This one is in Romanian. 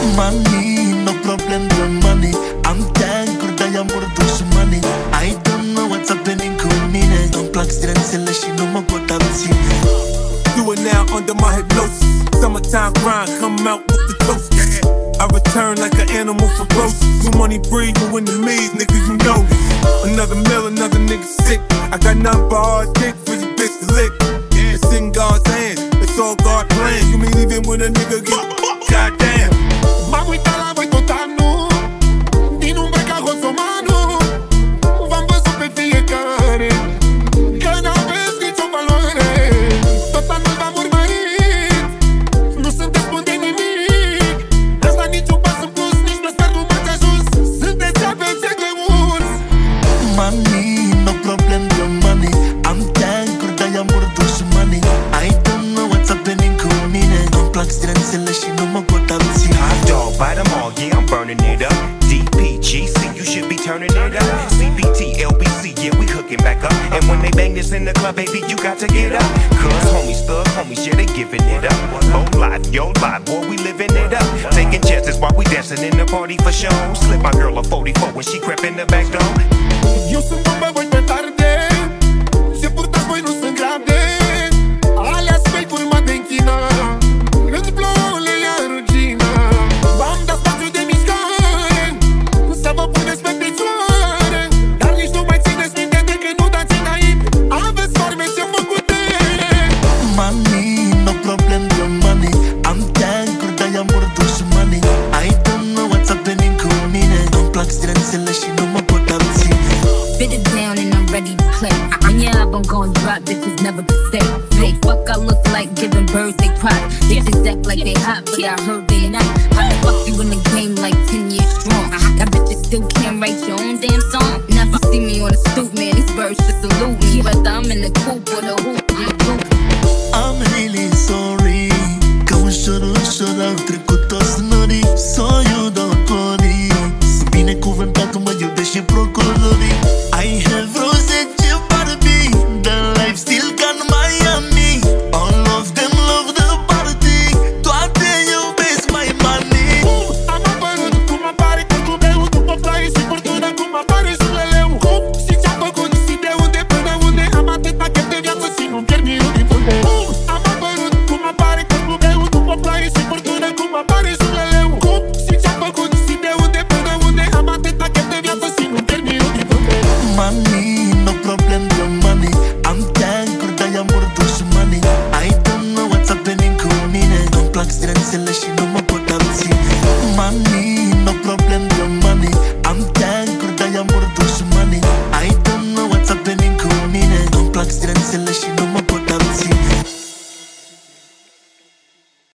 Money, no problem with money. I'm thankful that I'm worth those money. I don't know what's happening to me. Don't plug strengths și nu mă pot abține. You are now under my hypnosis. Summertime grind, come out with the toast. I return like an animal for roast. New money breed, you in the maze, nigga, you know this. Another mill, another nigga sick. I got nothing but hard dick for you bitch to lick. It's in God's hands, it's all God plans. You mean even when a nigga get goddamn. M-am uitat la voi tot anul, din umbră ca hoțomanul. V-am văzut pe fiecare, că n-aveți nicio valoare. Tot anul v-am urmărit, nu sunteți buni de nimic. Asta niciun pas în plus, nici măcar nu m-ați ajuns. Sunteți apețe de mulți. Money, no problem with money. I'm thankful that I'm worth those money. I don't know what's happening to me. Don't plug strengths și nu mă pot abține. Hot dog, bite them all, yeah, I'm burning it up. DPGC, you should be turning it up. CBT, LBC, yeah, we hooking back up. And when they bang this in the club, baby, you got to get up. Cause homies, thug homies, yeah, they giving it up. Low life, yo life, boy, we living it up. Taking chances while we dancing in the party for show. Slip my girl a 44 when she crept in the back door. Eu sunt bombă, voi pe tarde. Ce purtați voi nu sunt grade. Alea specuri mă de închină. Îți plouă le ia rugină. V-am dat spațiu de mișcare, să vă puneți pe picioare. Dar nici nu mai țineți minte de când nu dați înainte. Aveți forme ce făcute. Money, no problem with money. I'm thankful that I'm worth those money. I don't know what's happening to me. Don't plug strengths și nu mă pot abține. Spit it down and I'm ready to play. When your album gon' drop, bitches never can stay. They fuck, I look like giving birds they pride. They just act like they hot, but I heard they not. How the fuck you in the game like 10 years strong? That bitches still can't write your own damn song. Never see me on the stoop, man. These birds just salute me, whether I'm in the coop or the hoop. I'm really sorry că ușor, ușor au trecut toți norii. Soiul doctorii sunt binecuvântat, mă iubești și procurorii. I have vreo 10 Barbie, dar life still ca în Miami. All of them love the party, toate iubesc my money. Am apărut cum apare corpul meu, după ploaie și furtună, cum apare juleleu. Cum și ce-am făcut și de unde până unde. Am atâta chef de viață și nu-mi pierd nimic din frunte. Am apărut cum apare corpul meu, după ploaie și furtună, cum apare juleleu. Cum și ce-am făcut și de unde până unde. Am atâta chef de viață și nu-mi pierd nimic din frunte. Money, no problem with money. I'm thankful that I'm worth those money. I don't know what's happening to me. Don't plug strengths și nu mă pot abține. Money, no problem with money. I'm thankful that I'm worth those money. I don't know what's happening to me. Don't plug strengths și nu mă pot abține.